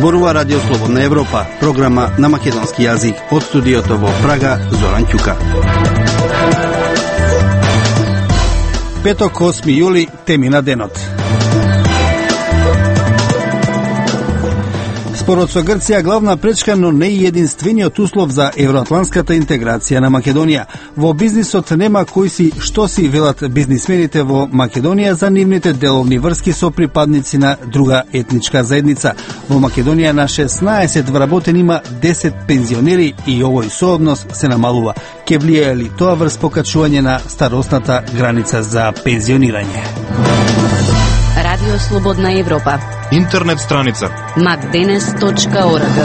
Зборува Радио Слободна Европа, програма на македонски јазик од студиото во Прага, Зоран Ќука. Петок, 8 јули, теми на денот. Спорот со Грција главна пречка, но не и единствениот услов за евроатлантската интеграција на Македонија. Во бизнисот нема кој си, што си, велат бизнисмените во Македонија за нивните деловни врски со припадници на друга етничка заедница. Во Македонија на 16 вработени има 10 пензионери и овој сооднос се намалува. Ке влијае ли тоа врз покачување на старосната граница за пензионирање? Радио Слободна Европа. Интернет страница macdenes.org.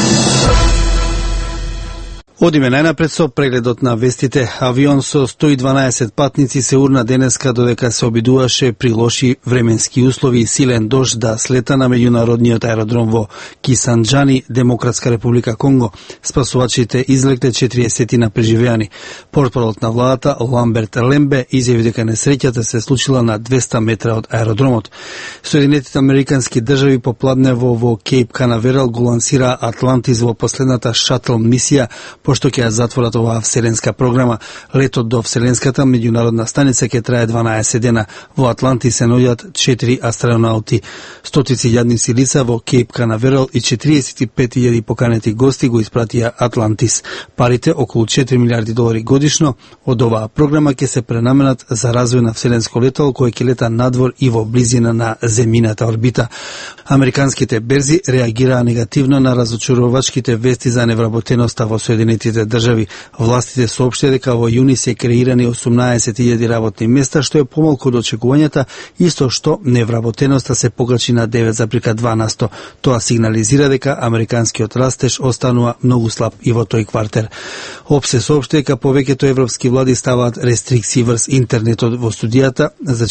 Одиме најнапред со прегледот на вестите. Авион со 112 патници се урна денеска додека се обидуваше при лоши временски услови и силен дожд да слета на меѓународниот аеродром во Кисанџани, Демократска република Конго. Спасувачите излекле 40 на преживеани. Портпаролот на владата Ламберт Лембе изјави дека несреќата се случила на 200 метра од аеродромот. Соединетите американски држави попладнево во Кейп Канаверал го лансира Атлантис во последната шатл мисија, пошто ќе ја затворат оваа вселенска програма. Летот до вселенската меѓународна станица ќе трае 12 дена. Во Атланти се наоѓаат 4 астронаути. Стотици јадници лица во Кейп Канаверал и 45.000 поканети гости го испратија Атлантис. Парите, околу 4 милиарди долари годишно, од оваа програма ќе се пренаменат за развој на вселенско летало кој ќе лета надвор и во близина на земјината орбита. Американските берзи реагираа негативно на разочарувачките вести за невработеноста во Соединетите држави. Властите соопштија дека во јуни се креирани 18.000 работни места, што е помалку од очекувањата, исто што невработеноста се покачи на 9,2%. Тоа сигнализира дека американскиот растеж останува многу слаб и во тој квартер. ОПС се соопшти дека повеќето европски влади ставаат рестрикции врз интернетот. Во студијата за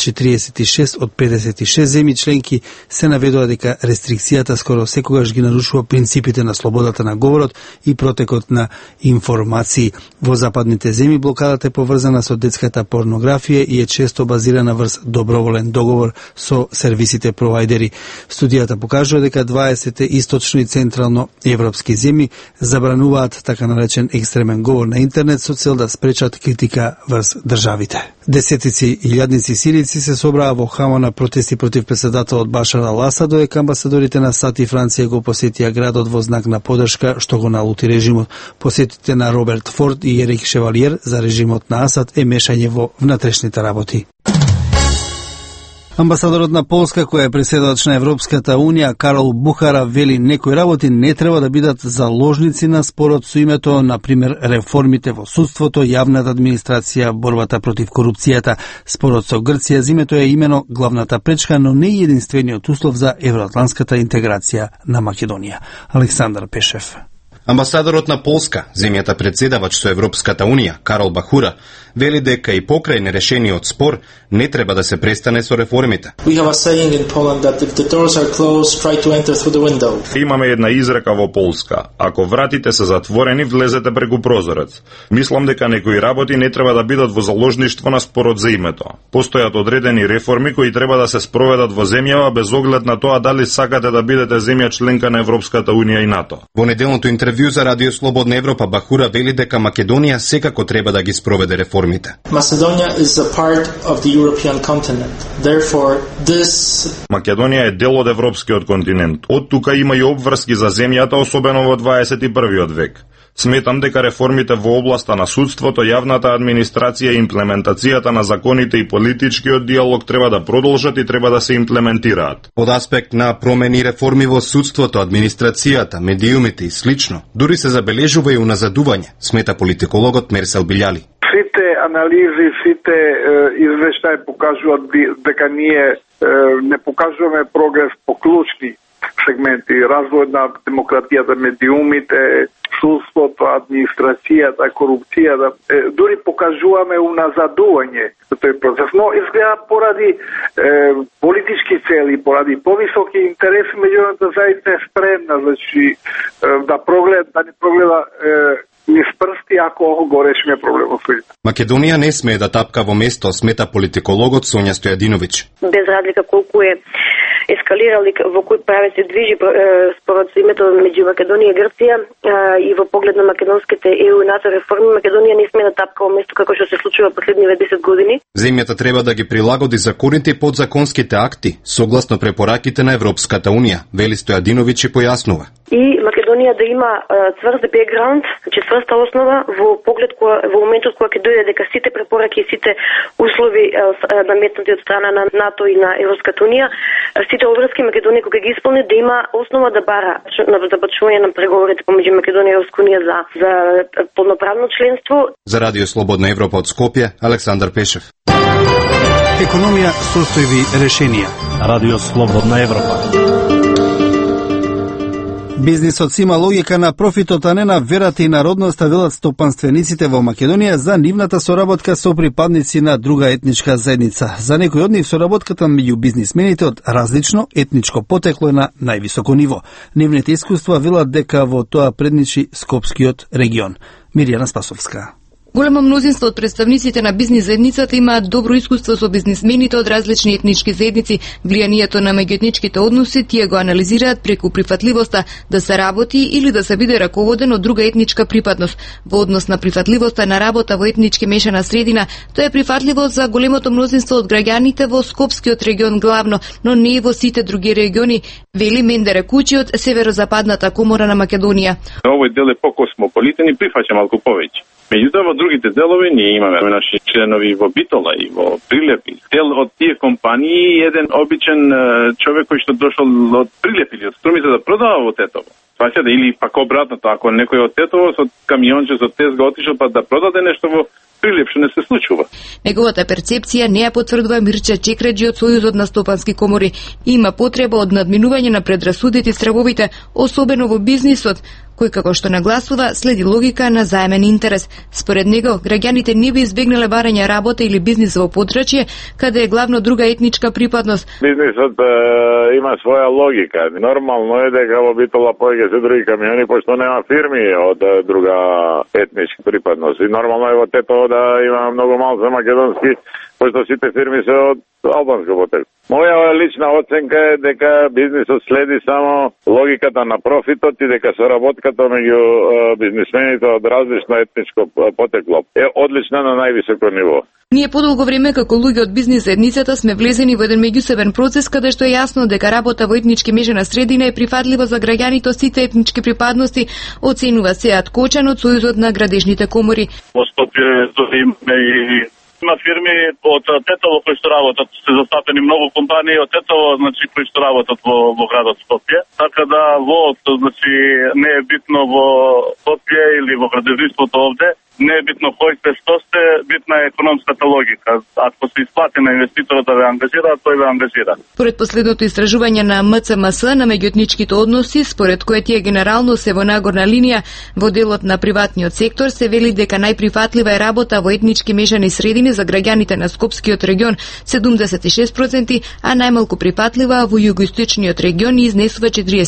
46 од 56 земји членки се наведува дека рестрикцијата скоро секогаш ги нарушува принципите на слободата на говорот и протекот на информации. Во западните земји блокадата е поврзана со детската порнографија и е често базирана врз доброволен договор со сервисите провајдери. Студијата покажува дека 20 источно и централно европски земји забрануваат така наречен екстремен говор на интернет со цел да спречат критика врз државите. Десетици илјадници сирици се собраа во Хама на протести против председателот Башар ал-Асад, додека амбасадорите на САД и Франција го посетија градот во знак на поддршка што го налути режимот. Посетите на Роберт Форд и Ерик Шевалиер за режимот на Асад е мешање во внатрешните работи. Амбасадорот на Полска, која е преседач на Европската Унија, Карол Бухара, вели некои работи не треба да бидат заложници на спорот со името, например, реформите во судството, јавната администрација, борбата против корупцијата. Спорот со Грција за името е имено главната пречка, но не и единствениот услов за евроатлантската интеграција на Македонија. Александар Пешев. Амбасадорот на Полска, земјата председавач со Европската Унија, Карол Бахура, вели дека и покрај нерешениот спор не треба да се престане со реформите. Имаме една изрека во Полска: ако вратите се затворени, влезете преку прозорец. Мислам дека некои работи не треба да бидат во заложништво на спорот за името. Постојат одредени реформи кои треба да се спроведат во земјава без оглед на тоа дали сакате да бидете земја членка на Европската Унија и НАТО. Во неделното интервју за Радио Слободна Европа Бахура вели дека Македонија секако треба да ги спроведе реформите. Македонија е дел од европскиот континент. Од тука има и обврски за земјата, особено во 21 век. Сметам дека реформите во областа на судството, јавната администрација и имплементацијата на законите и политичкиот диалог треба да продолжат и треба да се имплементираат. Од аспект на промени и реформи во судството, администрацијата, медиумите и слично, дури се забележува и уназадување, смета политикологот Мерсел Билјали. Сите анализи, сите извештаи покажуваат дека ние не покажуваме прогрес по клучни сегменти, развој на демократијата, медиумите, судството, администрацијата, корупцијата, дури покажуваме уназадување за тој процес, но изгледа поради политички цели, поради повисоки интереси, меѓународната заедница е спремна, значи да не прогледа низ прсти ако го решиме проблемот. Македонија не смее да тапка во место, смета политикологот Сонја Стојадиновиќ. Без разлика колку е ескалирали, во кој правец се движи споразумето меѓу Македонија и Грција и во поглед на македонските ЕУ и НАТО реформи, Македонија не сме на тапкаво место како што се случува последниве 10 години. Земјата треба да ги прилагоди законите и подзаконските акти согласно препораките на Европската унија, вели Стојадиновиќ и појаснува. И Македонија да има цврст бекграунд, чврста основа во поглед во моментот кога ќе дојде дека сите препораки и сите услови наметнати од страна на НАТО и на Европската унија, сите обврски Македонија кога ги исполни да има основа да бара на започнување на преговорите помеѓу Македонија и Европска унија за полноправно членство. За Радио Слободна Европа од Скопје, Александар Пешев. Економија, состојби, решенија. Радио Слободна Европа. Бизнисот си има логика на профитот, а не на верата и народноста, велат стопанствениците во Македонија за нивната соработка со припадници на друга етничка заедница. За некој од нив соработката меѓу бизнисмените од различно етничко потекло е на највисоко ниво. Нивните искуства велат дека во тоа предничи Скопскиот регион. Мирјана Спасовска. Големо мнозинство од представниците на бизнис заедницата имаат добро искуство со бизнисмените од различни етнички заедници. Влијанието на меѓуетничките односи тие го анализираат преку прифатливоста да се работи или да се биде раководен од друга етничка припадност. Во однос на прифатливоста на работа во етнички мешана средина, тоа е прифатливо за големото мнозинство од граѓаните во Скопскиот регион главно, но не и во сите други региони, вели Мендере Кучи од Северозападната комора на Македонија. Овој дел е покосмополитен и прифаќа малку повеќе. Меѓутоа, во другите делови ние имаме наши членови во Битола и во Прилепи. Дел од тие компании еден обичен човек кој што дошол од Прилепи или од Струмица да продава во Тетово. Сваќате, или пак обратното, ако некој од Тетово со камионче со тезга отишол па да продаде нешто во Прилеп, што не се случува. Неговата перцепција не ја потврдува Мирча Чекреджи од Сојузот на стопански комори. Има потреба од надминување на предрасудите и стравовите, особено во бизнисот, кој, како што нагласува, следи логика на заемен интерес. Според него, граѓаните не би избегнале барање работа или бизнис во подрачје, каде е главно друга етничка припадност. Бизнисот има своја логика. Нормално е дека во Битола поеќе се други камиони, пошто нема фирми од друга етничка припадност. И нормално е во Тетово да има многу малку македонски, пошто сите фирми се од албанско потекло. Моја лична оценка е дека бизнисот следи само логиката на профитот и дека соработката меѓу бизнисмените од различно етничко потекло е одлична на највисоко ниво. Ние подолго време како луѓе од бизнис заедницата сме влезени во еден меѓусебен процес каде што е јасно дека работа во етнички мешана средина е прифатлива за граѓаните од сите етнички припадности, оценува Сеат Кочан од Сојузот на градежните комори. Во Скопје има фирми од Тетово кои што работат, се застапени многу компании од Тетово, значи кои што работат во градот Скопје. Така да значи не е битно во Скопје или во градежништвото овде, не е битно кој сте, битна е економската логика. Ако се исплати на инвеститорот да ве ангажира, тој ве ангажира. Според последното истражување на МЦМС на меѓуетничките односи, според кое тие генерално се во нагорна линија, во делот на приватниот сектор се вели дека најприфатлива е работа во етнички мешани средини за граѓаните на Скопскиот регион 76%, а најмалку прифатлива во југоисточниот регион изнесува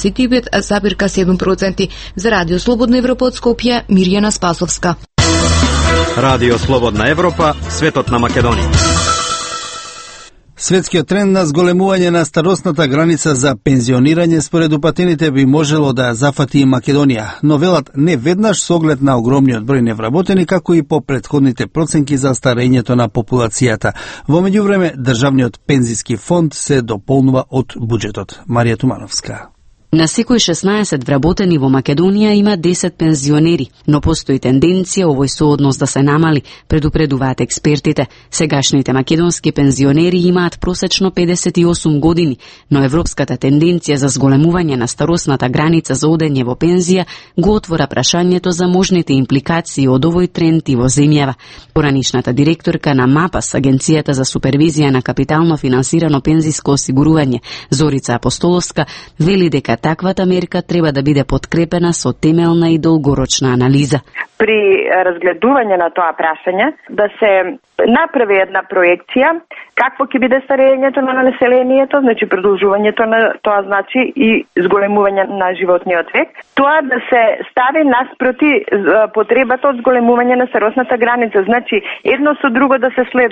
45,7%. За Радио Слободна Европа од Скопје, Мирјана Спасовска. Радио Слободна Европа, светот на Македонија. Светскиот тренд на зголемување на старосната граница за пензионирање според упатените би можело да зафати и Македонија, но велат не веднаш со оглед на огромниот број невработени, како и по претходните проценки за старењето на популацијата. Во меѓувреме, државниот пензиски фонд се дополнува од буџетот. Марија Тумановска. На секој 16 вработени во Македонија има 10 пензионери, но постои тенденција овој сооднос да се намали, предупредуваат експертите. Сегашните македонски пензионери имаат просечно 58 години, но европската тенденција за зголемување на старосната граница за одење во пензија го отвора прашањето за можните импликации од овој тренд и во земјава. Поранишната директорка на МАПАС, Агенцијата за супервизија на капитално финансирано пензиско осигурување, Зорица Апостоловска, вели дека таквата мерка треба да биде подкрепена со темелна и долгорочна анализа. При разгледување на тоа прашање да се направи една проекција какво ќе биде старењето на населението, значи продолжувањето на тоа, значи и зголемување на животниот век. Тоа да се стави наспроти потребата од зголемување на старосната граница, значи едно со друго да се следат.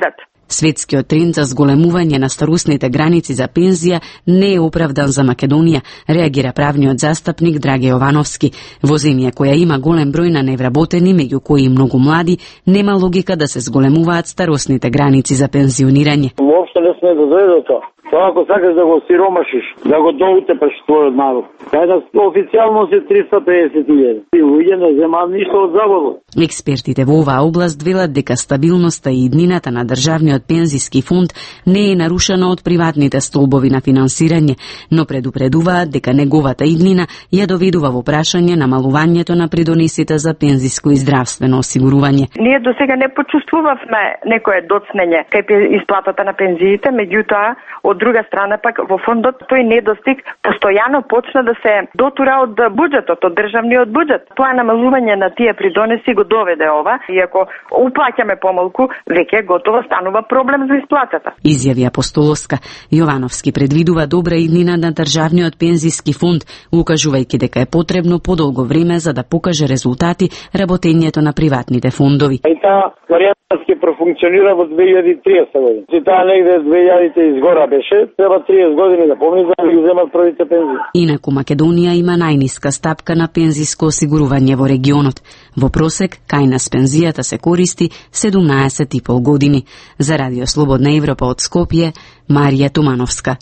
Светскиот тренд за зголемување на старосните граници за пензија не е оправдан за Македонија, реагира правниот застапник Драге Јовановски. Во земја која има голем број на невработени, меѓу кои и многу млади, нема логика да се зголемуваат старосните граници за пензионирање. Воопшто не сме дозведено тоа. Тоа ако сакаш да го сиромашиш, да го доутепаш твојот народ. Кај официјално се 350.000. И луѓе не земаат ништо од заводот. Експертите во оваа област велат дека стабилноста и иднината на државниот пензиски фонд не е нарушена од приватните столбови на финансирање, но предупредуваат дека неговата иднина ја доведува во прашање намалувањето на придонесите за пензиско и здравствено осигурување. Ние до сега не почувствувавме некое доцнење кај исплатата на пензиите, меѓутоа од друга страна пак во фондот тој недостиг постојано почна да се дотура од буџетот, од државниот буџет. Тоа намалување на тие придонеси го доведе ова, и ако уплаќаме помалку, веќе готово станува проблем за исплатата. Изјави Апостоловска. Јовановски предвидува добра иднина на државниот пензиски фонд, укажувајќи дека е потребно подолго време за да покаже резултати работењето на приватните фондови. И таа варијанта ќе профункционира во 2030 година. Си таа негде 2000 изгора беше, треба 30 години да помни за да ги земат првите пензии. Инаку Македонија има најниска стапка на пензиско осигурување во регионот. Во просек, кај нас пензијата се користи 17,5 години. За Радио Слободна Европа од Скопје, Марија Тумановска.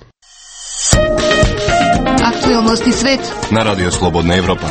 Актуелности свет на Радио Слободна Европа.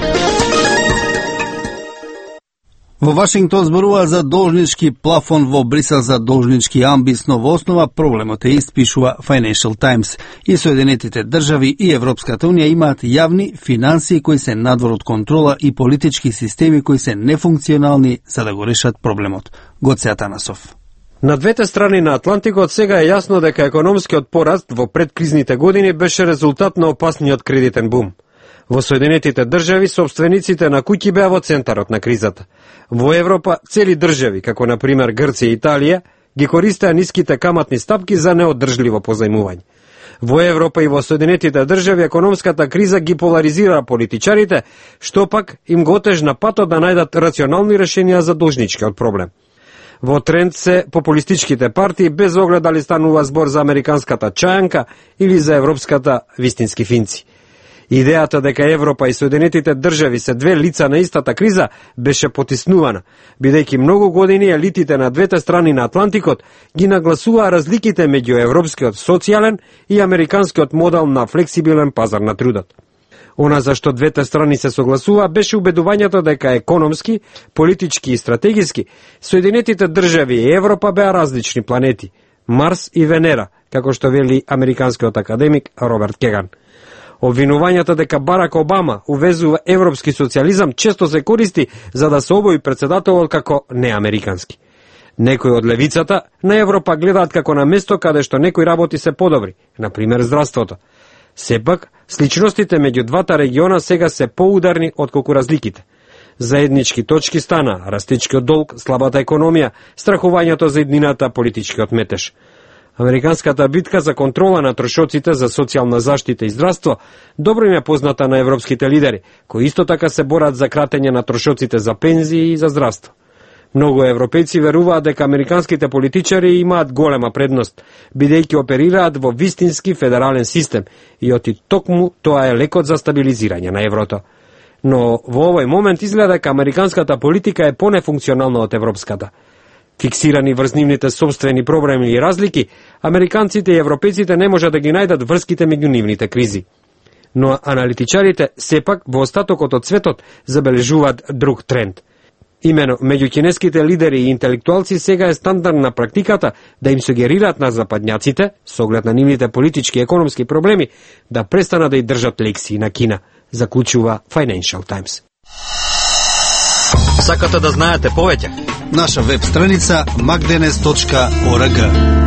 Во Вашингтон зборува за должнички плафон во Брисел за должнички амбис, но во основа проблемот е ист, пишува Financial Times. И Соединетите држави и Европската унија имаат јавни финансии кои се надвор од контрола и политички системи кои се нефункционални за да го решат проблемот. Гоце Атанасов. На двете страни на Атлантикот сега е јасно дека економскиот пораст во предкризните години беше резултат на опасниот кредитен бум. Во Соединетите држави собствениците на куќи беа во центарот на кризата. Во Европа цели држави, како на пример Грција и Италија, ги користеа ниските каматни стапки за неодржливо позајмување. Во Европа и во Соединетите држави економската криза ги поларизира политичарите, што пак им го отежна патот да најдат рационални решенија за должничкиот проблем. Во тренд се популистичките партии, без оглед дали станува збор за американската чајанка или за европската вистински финци. Идејата дека Европа и Соединетите држави се две лица на истата криза беше потиснувана, бидејќи многу години елитите на двете страни на Атлантикот ги нагласуваа разликите меѓу европскиот социјален и американскиот модел на флексибилен пазар на трудот. Она за што двете страни се согласуваа беше убедувањето дека економски, политички и стратегиски Соединетите држави и Европа беа различни планети, Марс и Венера, како што вели американскиот академик Роберт Кеган. Обвинувањето дека Барак Обама увезува европски социјализам често се користи за да се обои претседателот како неамерикански. Некои од левицата на Европа гледаат како на место каде што некои работи се подобри, на пример здравството. Сепак, сличностите меѓу двата региона сега се поударни отколку разликите. Заеднички точки стана растечкиот долг, слабата економија, страхувањето за иднината, политичкиот метеж. Американската битка за контрола на трошоците за социјална заштита и здравство добро им е позната на европските лидери, кои исто така се борат за кратење на трошоците за пензии и за здравство. Многу европејци веруваат дека американските политичари имаат голема предност, бидејќи оперираат во вистински федерален систем и оти токму тоа е лекот за стабилизирање на еврото. Но во овој момент изгледа дека американската политика е понефункционална од европската. Фиксирани врз нивните собствени проблеми и разлики, американците и европејците не можат да ги најдат врските меѓу нивните кризи. Но аналитичарите сепак во остатокот од светот забележуваат друг тренд. Имено, меѓу кинеските лидери и интелектуалци сега е стандардна практиката да им сугерираат на западњаците, со оглед на нивните политички и економски проблеми, да престанат да и држат лекции на Кина, заклучува Financial Times. Сакате да знаете повеќе? Наша веб страница magdenes.org.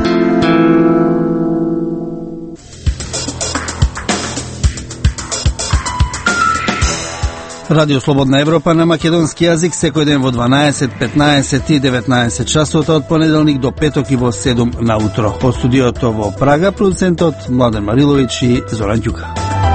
Радио Слободна Европа на македонски јазик секој ден во 12, 15 и 19 часот од понеделник до петок и во 7 наутро. Од студиото во Прага продуцентот Младен Мариловиќ и Зоран Ѓука.